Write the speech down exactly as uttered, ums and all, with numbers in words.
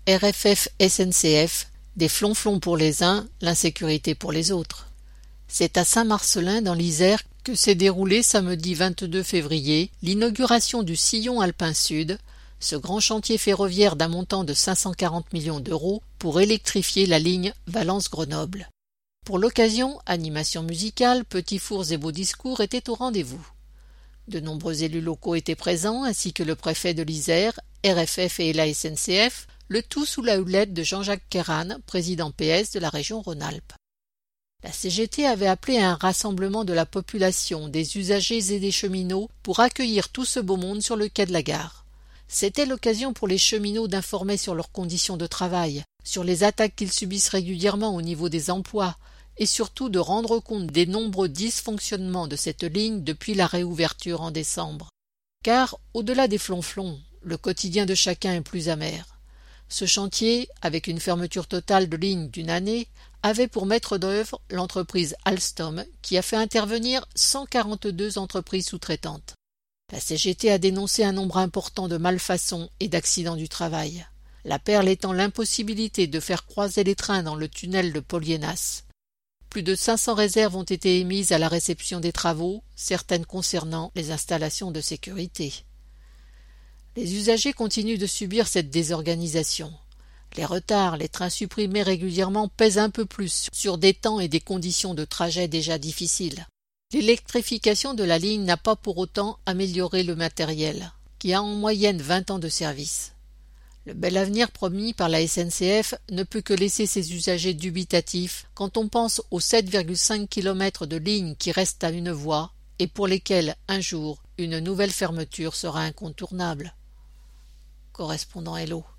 R F F S N C F, des flonflons pour les uns, l'insécurité pour les autres. C'est à Saint-Marcellin dans l'Isère que s'est déroulé samedi vingt-deux février l'inauguration du sillon alpin sud, ce grand chantier ferroviaire d'un montant de cinq cent quarante millions d'euros pour électrifier la ligne Valence-Grenoble. Pour l'occasion, animation musicale, petits fours et beaux discours étaient au rendez-vous. De nombreux élus locaux étaient présents, ainsi que le préfet de l'Isère, R F F et la S N C F, le tout sous la houlette de Jean-Jacques Kérane, président P S de la région Rhône-Alpes. La C G T avait appelé à un rassemblement de la population, des usagers et des cheminots pour accueillir tout ce beau monde sur le quai de la gare. C'était l'occasion pour les cheminots d'informer sur leurs conditions de travail, sur les attaques qu'ils subissent régulièrement au niveau des emplois, et surtout de rendre compte des nombreux dysfonctionnements de cette ligne depuis la réouverture en décembre. Car, au-delà des flonflons, le quotidien de chacun est plus amer. Ce chantier, avec une fermeture totale de ligne d'une année, avait pour maître d'œuvre l'entreprise Alstom, qui a fait intervenir cent quarante-deux entreprises sous-traitantes. La C G T a dénoncé un nombre important de malfaçons et d'accidents du travail. La perle étant l'impossibilité de faire croiser les trains dans le tunnel de Poliénas. Plus de cinq cents réserves ont été émises à la réception des travaux, certaines concernant les installations de sécurité. Les usagers continuent de subir cette désorganisation. Les retards, les trains supprimés régulièrement pèsent un peu plus sur des temps et des conditions de trajet déjà difficiles. L'électrification de la ligne n'a pas pour autant amélioré le matériel, qui a en moyenne vingt ans de service. Le bel avenir promis par la S N C F ne peut que laisser ses usagers dubitatifs quand on pense aux sept virgule cinq kilomètres de lignes qui restent à une voie et pour lesquels, un jour, une nouvelle fermeture sera incontournable. Correspondant Hello.